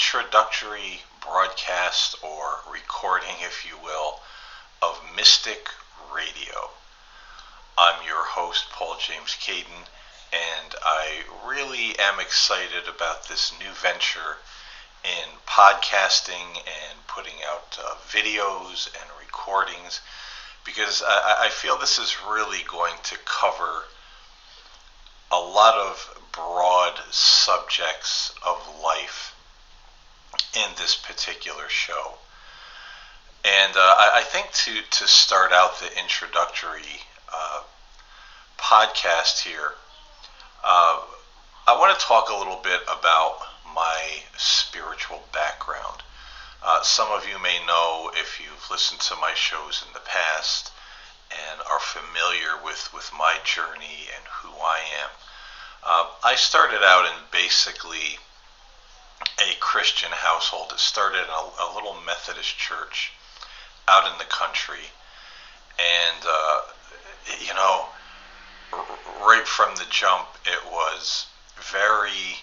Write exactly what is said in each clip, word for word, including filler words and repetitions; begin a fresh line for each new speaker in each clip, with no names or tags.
introductory broadcast or recording, if you will, of Mystic Radio. I'm your host, Paul James Caden, and I really am excited about this new venture in podcasting and putting out uh, videos and recordings, because I, I feel this is really going to cover a lot of broad subjects of life in this particular show. And uh, I, I think to, to start out the introductory uh, podcast here, uh, I want to talk a little bit about my spiritual background. Uh, some of you may know, if you've listened to my shows in the past and are familiar with, with my journey and who I am. Uh, I started out in basically a Christian household. It started in a, a little Methodist church out in the country. And, uh, you know, r- right from the jump, it was very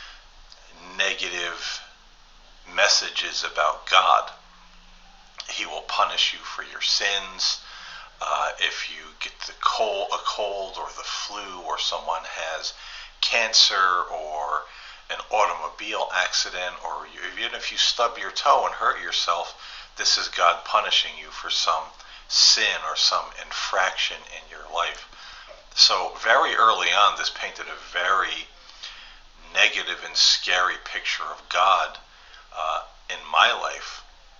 negative messages about God. He will punish you for your sins. Uh, if you get the cold, a cold or the flu, or someone has cancer or an automobile accident, or you, even if you stub your toe and hurt yourself, this is God punishing you for some sin or some infraction in your life. So very early on, this painted a very negative and scary picture of God uh, in my life.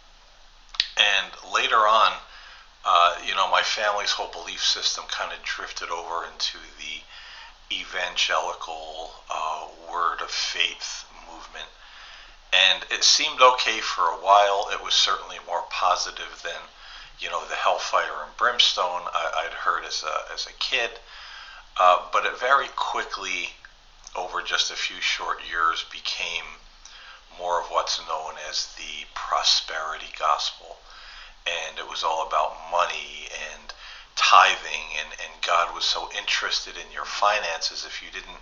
And later on, uh, you know, my family's whole belief system kind of drifted over into the evangelical uh, word of faith movement. And it seemed okay for a while. It was certainly more positive than, you know, the hellfire and brimstone I, I'd heard as a, as a kid. Uh, but it very quickly, over just a few short years, became more of what's known as the prosperity gospel. And it was all about money and tithing, and, and God was so interested in your finances. If you didn't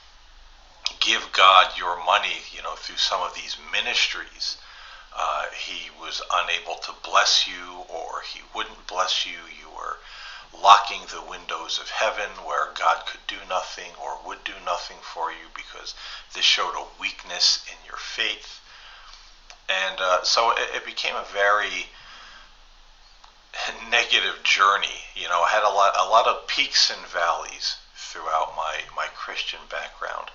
give God your money, you know, through some of these ministries, uh, he was unable to bless you, or he wouldn't bless you. You were locking the windows of heaven where God could do nothing or would do nothing for you, because this showed a weakness in your faith. And uh, so it, it became a very negative journey. You know, I had a lot, a lot of peaks and valleys throughout my, my Christian background.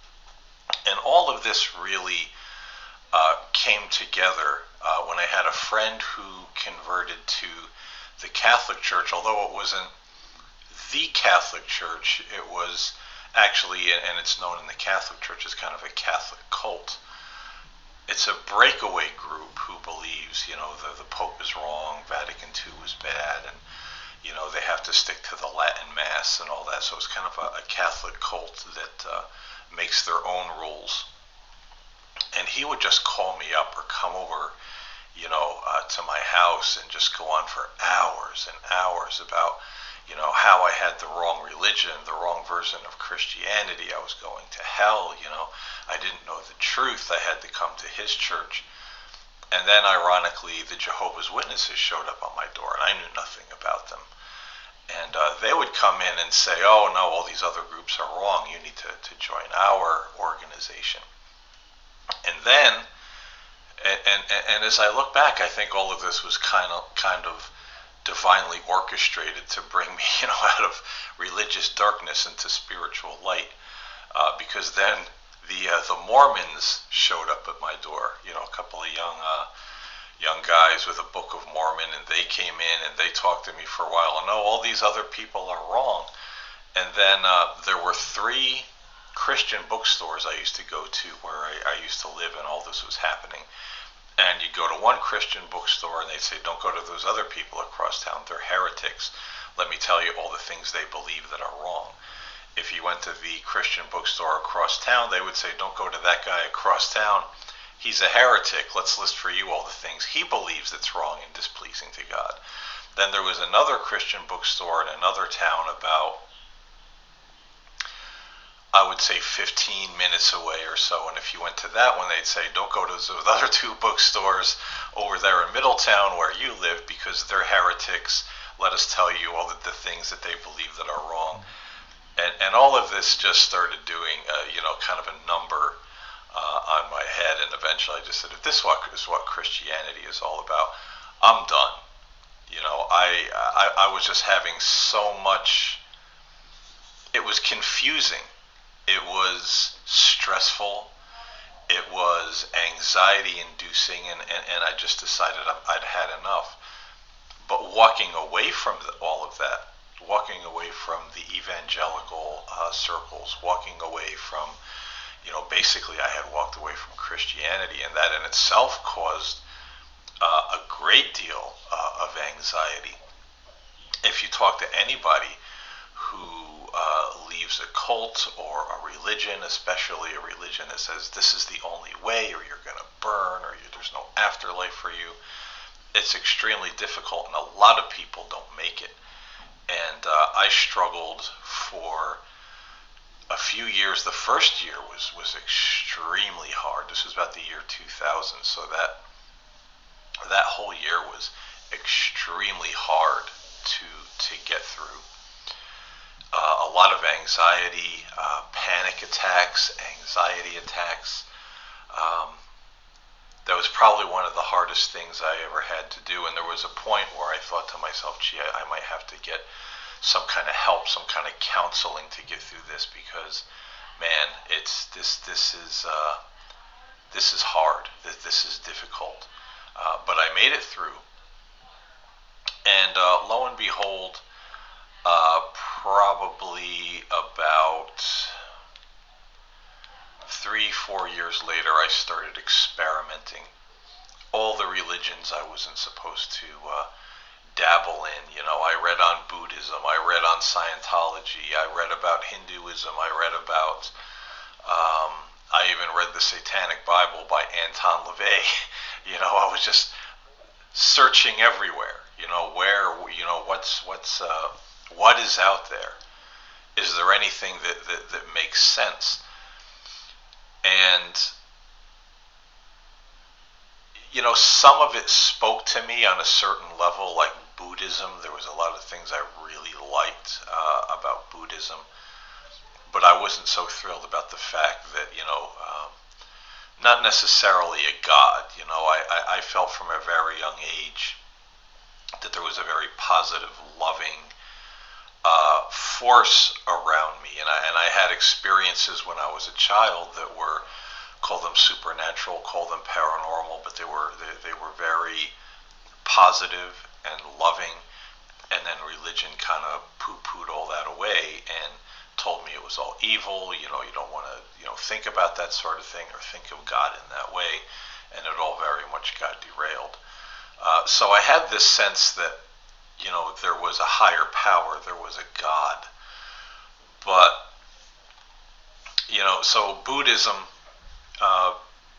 And all of this really uh, came together uh, when I had a friend who converted to the Catholic Church. Although it wasn't the Catholic Church, it was actually, and it's known in the Catholic Church as kind of a Catholic cult. It's a breakaway group who believes, you know, the, the Pope is wrong, Vatican two was bad, and, you know, they have to stick to the Latin Mass and all that. So it's kind of a, a Catholic cult that uh, makes their own rules. And he would just call me up or come over, you know, uh, to my house and just go on for hours and hours about, you know, how I had the wrong religion, the wrong version of Christianity. I was going to hell, you know. I didn't know the truth. I had to come to his church. And then, ironically, the Jehovah's Witnesses showed up on my door, and I knew nothing about them. And uh, they would come in and say, oh, no, all these other groups are wrong. You need to, to join our organization. And then, and, and, and as I look back, I think all of this was kind of kind of divinely orchestrated to bring me, you know, out of religious darkness into spiritual light. Uh, because then the uh, the Mormons showed up at my door. You know, a couple of young uh, young guys with a Book of Mormon, and they came in and they talked to me for a while. And no, all these other people are wrong. And then uh, there were three Christian bookstores I used to go to where I, I used to live, and all this was happening. And you'd go to one Christian bookstore and they'd say, don't go to those other people across town, they're heretics. Let me tell you all the things they believe that are wrong. If you went to the Christian bookstore across town, they would say, don't go to that guy across town, he's a heretic. Let's list for you all the things he believes that's wrong and displeasing to God. Then there was another Christian bookstore in another town about I would say fifteen minutes away or so. And if you went to that one, they'd say, don't go to those other two bookstores over there in Middletown where you live because they're heretics. Let us tell you all the, the things that they believe that are wrong. And, and all of this just started doing, uh, you know, kind of a number uh, on my head. And eventually I just said, if this is what Christianity is all about, I'm done. You know, I, I, I was just having so much, it was confusing. It was stressful. It was anxiety inducing. And, and, and I just decided I'd had enough. But walking away from the, all of that, walking away from the evangelical uh, circles, walking away from, you know, basically I had walked away from Christianity, and that in itself caused uh, a great deal uh, of anxiety. If you talk to anybody who uh, leaves a cult or a religion, especially a religion that says this is the only way, or you're going to burn, or you, there's no afterlife for you, it's extremely difficult, and a lot of people don't make it. And uh, I struggled for a few years. The first year was, was extremely hard. This was about the year two thousand, so that that whole year was extremely hard to to get through. Uh, a lot of anxiety, uh, panic attacks, anxiety attacks. Um, that was probably one of the hardest things I ever had to do, and there was a point where I thought to myself, gee, I, I might have to get some kind of help, some kind of counseling to get through this, because, man, it's this this is uh, this is hard. This, this is difficult. Uh, but I made it through, and uh, lo and behold, uh, probably about three, four years later, I started experimenting. All the religions I wasn't supposed to uh, dabble in. You know, I read on Buddhism, I read on Scientology, I read about Hinduism, I read about, um, I even read the Satanic Bible by Anton LaVey. You know, I was just searching everywhere. You know, where, you know, what's, what's, uh, what is out there? Is there anything that, that, that makes sense? And, you know, some of it spoke to me on a certain level, like Buddhism. There was a lot of things I really liked uh, about Buddhism. But I wasn't so thrilled about the fact that, you know, um, not necessarily a God. You know, I, I, I felt from a very young age that there was a very positive, loving Uh, force around me, and I, and I had experiences when I was a child that were, call them supernatural, call them paranormal, but they were they, they were very positive and loving, and then religion kind of poo-pooed all that away and told me it was all evil. You know, you don't want to, you know, think about that sort of thing or think of God in that way, and it all very much got derailed. Uh, so I had this sense that, you know, there was a higher power, there was a God. But, you know, so Buddhism uh,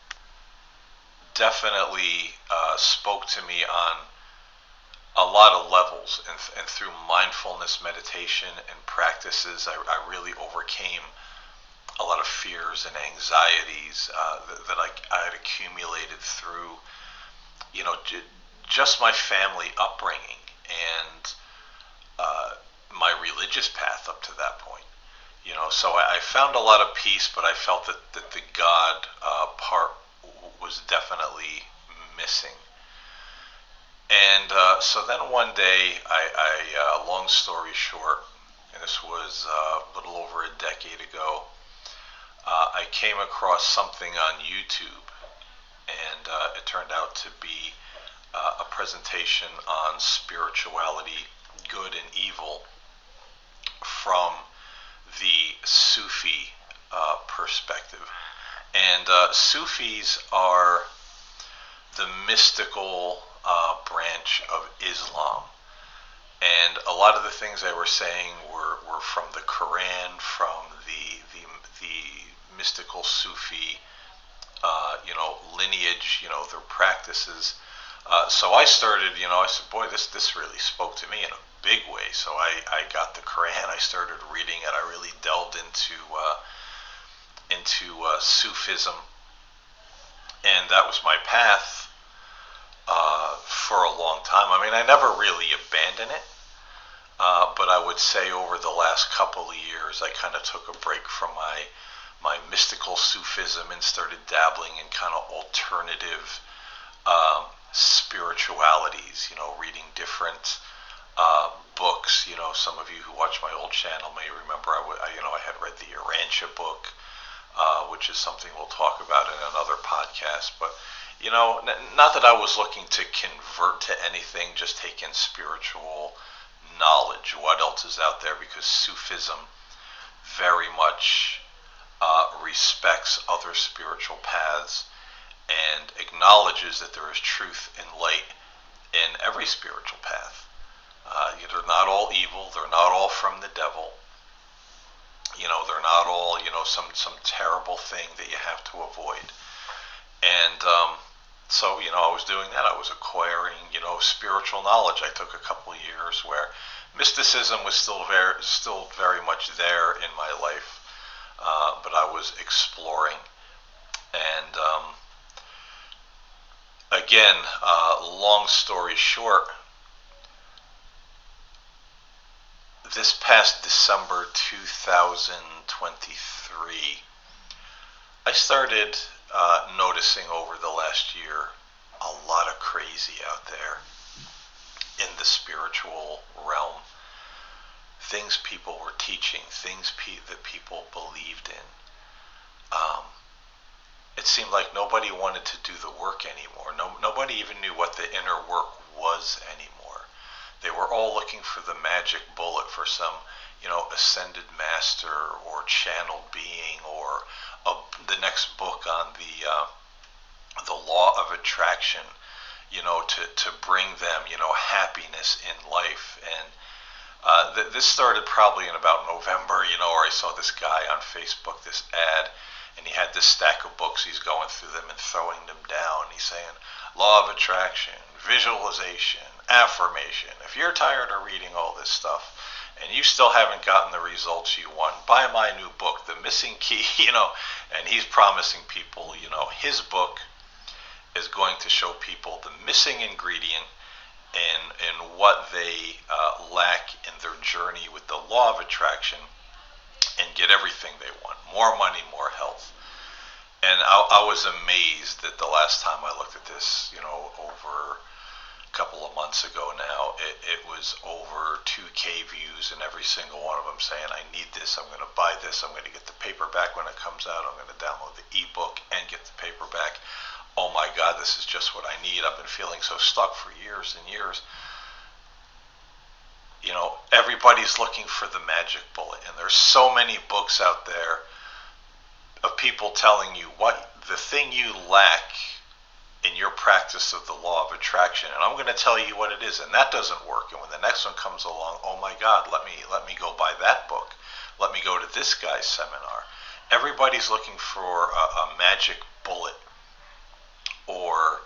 definitely uh, spoke to me on a lot of levels, and, and through mindfulness meditation and practices, I, I really overcame a lot of fears and anxieties uh, that, that I, I had accumulated through, you know, j- just my family upbringing and uh, my religious path up to that point. You know, so I, I found a lot of peace, but I felt that, that the God uh, part w- was definitely missing. And uh, so then one day, I, I uh, long story short, and this was uh, a little over a decade ago, uh, I came across something on YouTube, and uh, it turned out to be Uh, a presentation on spirituality, good and evil, from the Sufi uh, perspective. And uh, Sufis are the mystical uh, branch of Islam. And a lot of the things they were saying were, were from the Quran, from the the, the mystical Sufi uh, you know, lineage, you know, their practices. Uh, so I started, you know, I said, boy, this this really spoke to me in a big way. So I, I got the Quran, I started reading it, I really delved into uh, into uh, Sufism, and that was my path uh, for a long time. I mean, I never really abandoned it, uh, but I would say over the last couple of years, I kind of took a break from my my mystical Sufism and started dabbling in kind of alternative um, spiritualities. You know, reading different uh, books. You know, some of you who watch my old channel may remember I, w- I you know I had read the Urantia book, uh, which is something we'll talk about in another podcast. But you know, n- not that I was looking to convert to anything, just take in spiritual knowledge. What else is out there? Because Sufism very much uh, respects other spiritual paths and acknowledges that there is truth and light in every spiritual path. Uh, they're not all evil. They're not all from the devil. You know, they're not all, you know, some, some terrible thing that you have to avoid. And um, so, you know, I was doing that. I was acquiring, you know, spiritual knowledge. I took a couple of years where mysticism was still very, still very much there in my life, uh, but I was exploring. And um, again, uh, long story short, this past December two thousand twenty-three, I started uh, noticing over the last year a lot of crazy out there in the spiritual realm. Things people were teaching, things pe- that people believed in. Um, it seemed like nobody wanted to do the work anymore. No, nobody even knew what the inner work was anymore. They were all looking for the magic bullet, for some, you know, ascended master or channeled being, or a, the next book on the uh, the law of attraction, you know, to, to bring them, you know, happiness in life. And uh, th- this started probably in about November, you know, where I saw this guy on Facebook, this ad, and he had this stack of books. He's going through them and throwing them down. He's saying, law of attraction, visualization, affirmation. If you're tired of reading all this stuff and you still haven't gotten the results you want, buy my new book, The Missing Key, you know, and he's promising people, you know, his book is going to show people the missing ingredient in, in what they uh, lack in their journey with the law of attraction, and get everything they want. More money, more health. And I, I was amazed that the last time I looked at this, you know, over a couple of months ago now, it, it was over two K views, and every single one of them saying, I need this, I'm going to buy this, I'm going to get the paperback when it comes out, I'm going to download the ebook and get the paperback. Oh my God, this is just what I need. I've been feeling so stuck for years and years. You know, everybody's looking for the magic bullet, and there's so many books out there of people telling you what the thing you lack in your practice of the law of attraction, and I'm going to tell you what it is, and that doesn't work. And when the next one comes along, oh my God, let me let me go buy that book. Let me go to this guy's seminar. Everybody's looking for a, a magic bullet, or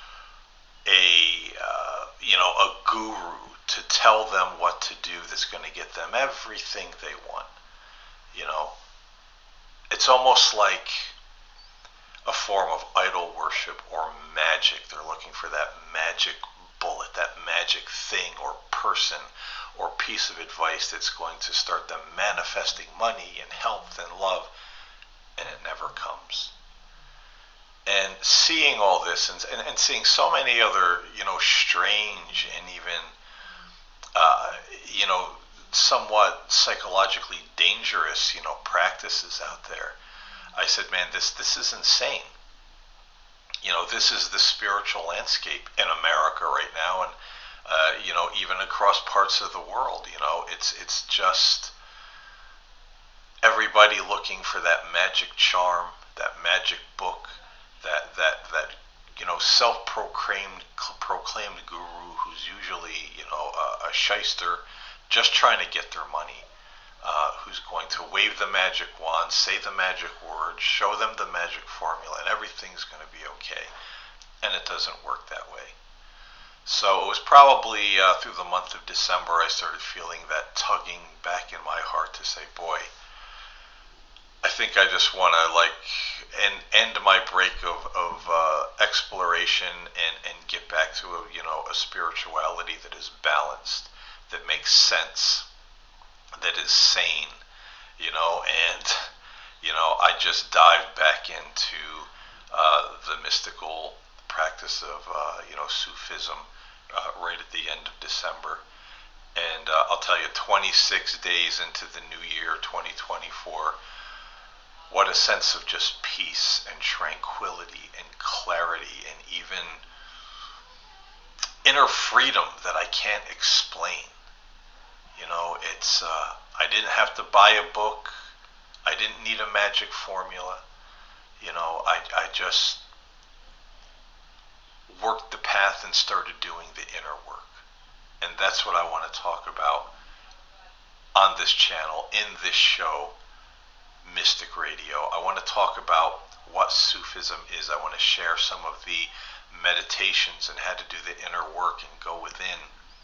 a uh, you know a guru to tell them what to do that's going to get them everything they want. You know, it's almost like a form of idol worship or magic. They're looking for that magic bullet, that magic thing or person or piece of advice that's going to start them manifesting money and health and love, and it never comes. And seeing all this, and, and, and seeing so many other, you know, strange and even, uh, you know, somewhat psychologically dangerous, you know, practices out there, I said, man, this this is insane. You know, this is the spiritual landscape in America right now, and uh, you know, even across parts of the world. You know, it's it's just everybody looking for that magic charm, that magic book, that that that you know self-proclaimed proclaimed guru who's usually you know a, a shyster, just trying to get their money. Uh, who's going to wave the magic wand, say the magic word, show them the magic formula, and everything's going to be okay. And it doesn't work that way. So it was probably uh, through the month of December I started feeling that tugging back in my heart to say, boy, I think I just want to like end end my break of of uh, exploration and and get back to a you know a spirituality that is balanced, that makes sense, that is sane, you know, and you know I just dived back into uh, the mystical practice of uh, you know Sufism uh, right at the end of December. And uh, I'll tell you, twenty-six days into the new year, twenty twenty-four, what a sense of just peace and tranquility and clarity and even inner freedom that I can't explain. You know, it's, uh, I didn't have to buy a book. I didn't need a magic formula. You know, I, I just worked the path and started doing the inner work. And that's what I want to talk about on this channel, in this show, Mystic Radio. I want to talk about what Sufism is. I want to share some of the meditations and how to do the inner work and go within.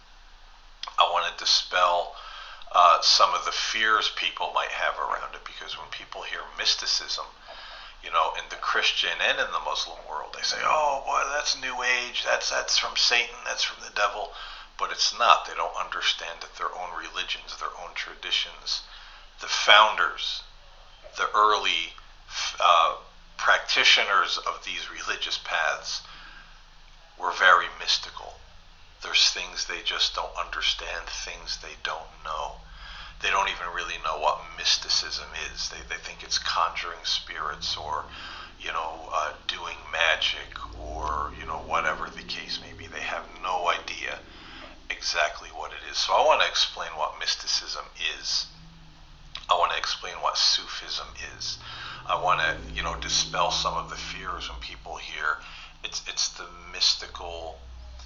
I want to dispel uh, some of the fears people might have around it, because when people hear mysticism, you know, in the Christian and in the Muslim world, they say, oh, boy, that's New Age, that's, that's from Satan, that's from the devil. But it's not. They don't understand that their own religions, their own traditions, the founders, the early uh, practitioners of these religious paths were very mystical. There's things they just don't understand, things they don't know. They don't even really know what mysticism is. They, they think it's conjuring spirits or, you know, uh, doing magic or, you know, whatever the case may be. They have no idea exactly what it is. So I want to explain what mysticism is. I want to explain what Sufism is. I want to, you know, dispel some of the fears when people hear it's it's the mystical,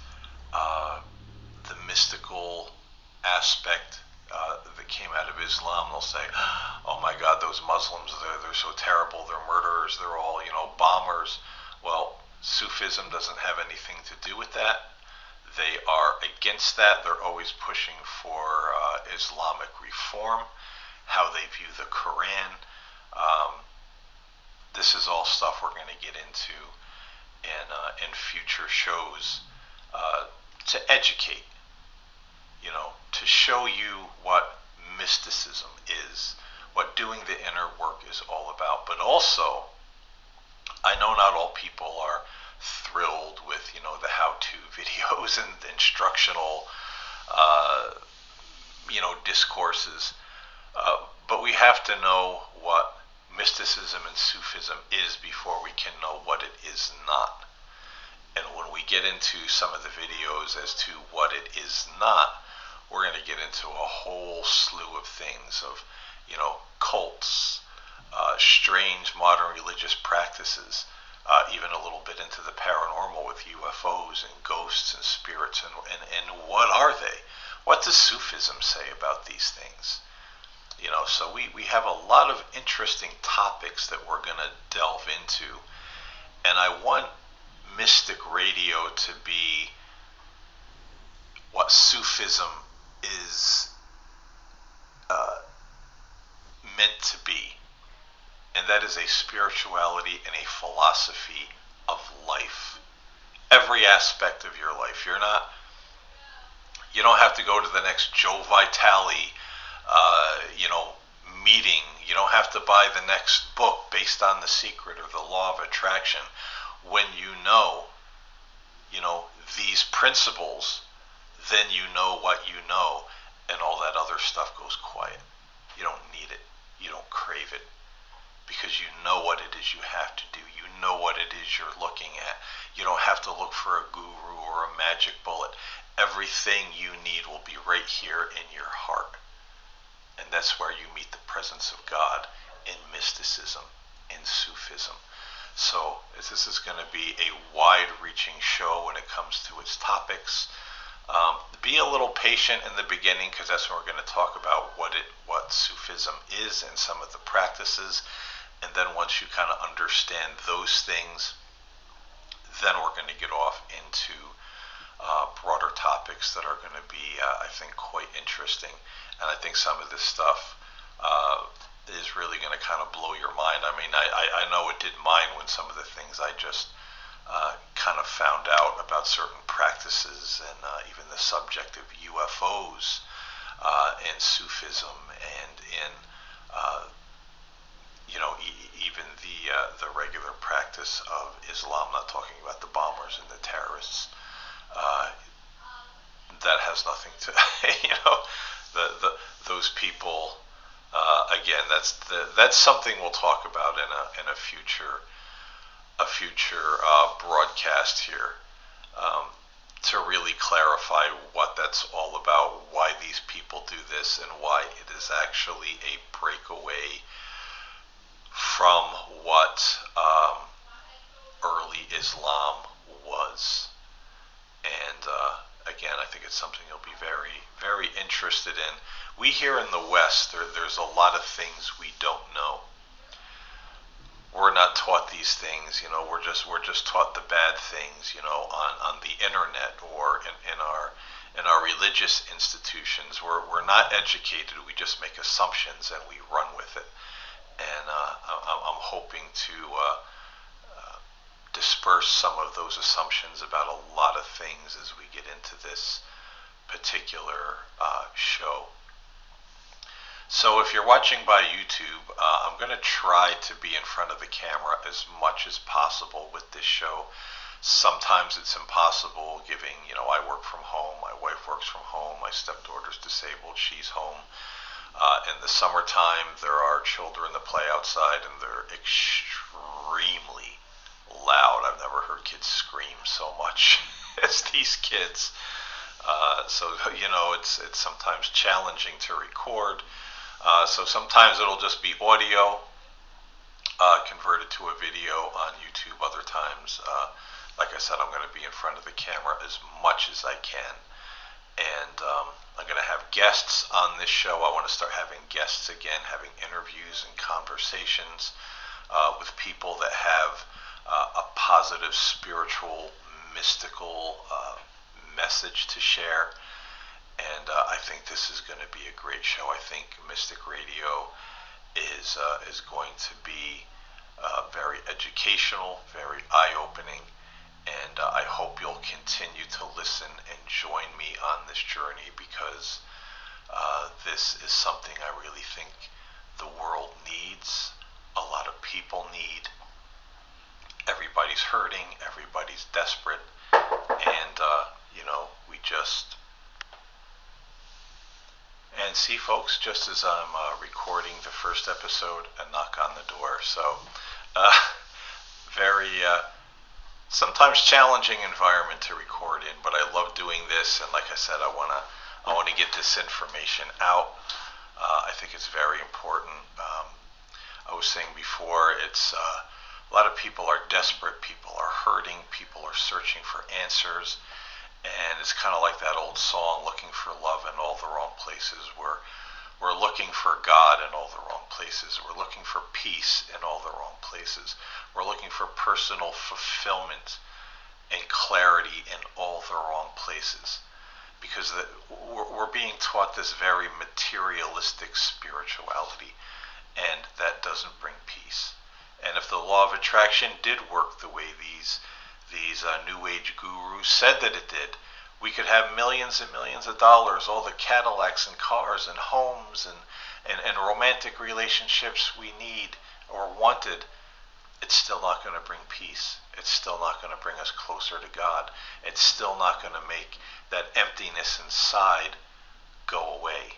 uh, the mystical aspect uh, that came out of Islam. They'll say, "Oh my God, those Muslims, they're they're so terrible. They're murderers. They're all, you know, bombers." Well, Sufism doesn't have anything to do with that. They are against that. They're always pushing for uh, Islamic reform, how they view the Quran. Um, this is all stuff we're going to get into in, uh, in future shows uh, to educate, you know, to show you what mysticism is, what doing the inner work is all about. But also, I know not all people are thrilled with, you know, the how-to videos and the instructional, uh, you know, discourses. Uh, but we have to know what mysticism and Sufism is before we can know what it is not. And when we get into some of the videos as to what it is not, we're going to get into a whole slew of things of, you know, cults, uh, strange modern religious practices, uh, even a little bit into the paranormal with U F Os and ghosts and spirits, and, and, and what are they? What does Sufism say about these things? You know, so we, we have a lot of interesting topics that we're going to delve into, and I want Mystic Radio to be what Sufism is uh, meant to be, and that is a spirituality and a philosophy of life. Every aspect of your life. You're not, you don't have to go to the next Joe Vitale, uh, you know, meeting. You don't have to buy the next book based on The Secret or The Law of Attraction. When you know, you know, these principles, then you know what you know, and all that other stuff goes quiet. You don't need it. You don't crave it, because you know what it is you have to do. You know what it is you're looking at. You don't have to look for a guru or a magic bullet. Everything you need will be right here in your heart. And that's where you meet the presence of God in mysticism, in Sufism. So this is going to be a wide-reaching show when it comes to its topics. Um, be a little patient in the beginning, because that's when we're going to talk about what it, what Sufism is and some of the practices. And then once you kind of understand those things, then we're going to get off into uh, broader topics that are going to be, uh, I think, quite interesting. And I think some of this stuff uh, is really going to kind of blow your mind. I mean, I, I, I know it did mine when some of the things I just uh, kind of found out about certain practices and uh, even the subject of U F Os uh, in Sufism and in uh, you know e- even the uh, the regular practice of Islam. Not talking about the bombers and the terrorists. Uh, that has nothing to you know the, the those people. Uh, again, that's the, that's something we'll talk about in a in a future a future uh, broadcast here, um, to really clarify what that's all about, why these people do this, and why it is actually a breakaway from what um, early Islam was. And uh, again, I think it's something you'll be very, very interested in. We here in the West, there, there's a lot of things we don't know. We're not taught these things, you know. We're just we're just taught the bad things, you know, on, on the internet or in, in our in our religious institutions. We're we're not educated. We just make assumptions and we run with it. And uh, I'm hoping to uh, uh, disperse some of those assumptions about a lot of things as we get into this particular uh, show. So if you're watching by YouTube, uh, I'm going to try to be in front of the camera as much as possible with this show. Sometimes it's impossible, giving, you know, I work from home, my wife works from home, my stepdaughter's disabled, she's home. Uh, in the summertime, there are children that play outside, and they're extremely loud. I've never heard kids scream so much as these kids. Uh, so, you know, it's it's sometimes challenging to record. Uh, so sometimes it'll just be audio uh, converted to a video on YouTube. Other times, uh, like I said, I'm going to be in front of the camera as much as I can. And um, I'm going to have guests on this show. I want to start having guests again, having interviews and conversations uh, with people that have uh, a positive, spiritual, mystical uh, message to share. And uh, I think this is going to be a great show. I think Mystic Radio is uh, is going to be uh, very educational, very eye-opening, and uh, I hope you'll continue to listen and join me on this journey, because uh, this is something I really think the world needs, a lot of people need. Everybody's hurting, everybody's desperate, and uh, you know, we just And see, folks, just as I'm uh, recording the first episode, a knock on the door. So, uh, very, uh, sometimes challenging environment to record in, but I love doing this. And like I said, I wanna, I wanna get this information out. Uh, I think it's very important. Um, I was saying before, it's uh, a lot of people are desperate. People are hurting. People are searching for answers. And it's kind of like that old song, looking for love in all the wrong places. We're, we're looking for God in all the wrong places. We're looking for peace in all the wrong places. We're looking for personal fulfillment and clarity in all the wrong places. Because the, we're, we're being taught this very materialistic spirituality, and that doesn't bring peace. And if the law of attraction did work the way these these uh, New Age gurus said that it did, we could have millions and millions of dollars, all the Cadillacs and cars and homes and, and, and romantic relationships we need or wanted. It's still not going to bring peace. It's still not going to bring us closer to God. It's still not going to make that emptiness inside go away.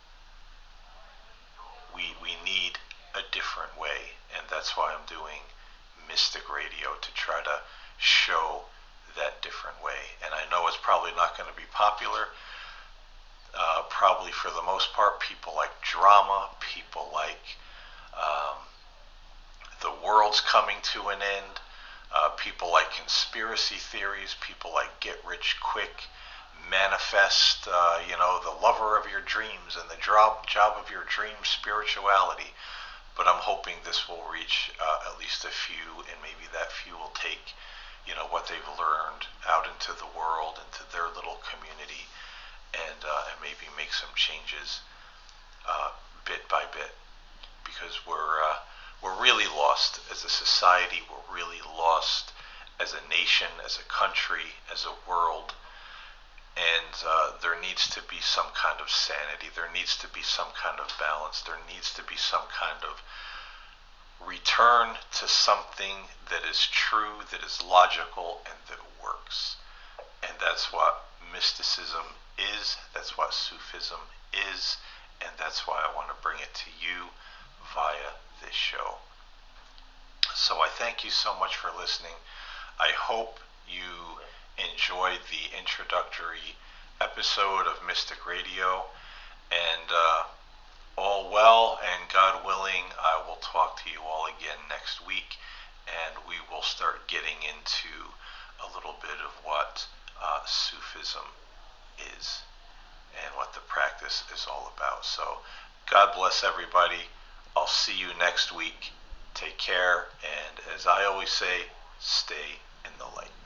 We, we need a different way, and that's why I'm doing Mystic Radio, to try to show that different way. And I know it's probably not going to be popular. Uh, probably for the most part, people like drama, people like um, the world's coming to an end, uh, people like conspiracy theories, people like get rich quick, manifest, uh, you know, the lover of your dreams and the job, job of your dreams spirituality. But I'm hoping this will reach uh, at least a few, and maybe that few will take, you know, what they've learned out into the world, into their little community, and, uh, and maybe make some changes uh, bit by bit. because we're uh, we're really lost as a society. We're really lost as a nation, as a country, as a world. And uh, there needs to be some kind of sanity. There needs to be some kind of balance. There needs to be some kind of return to something that is true, that is logical, and that works. And that's what mysticism is. That's what Sufism is. And that's why I want to bring it to you via this show. So I thank you so much for listening. I hope you enjoyed the introductory episode of Mystic Radio, and uh, all well, and God willing, I will talk to you all again next week, and we will start getting into a little bit of what uh, Sufism is and what the practice is all about. So God bless everybody. I'll see you next week. Take care, and as I always say, stay in the light.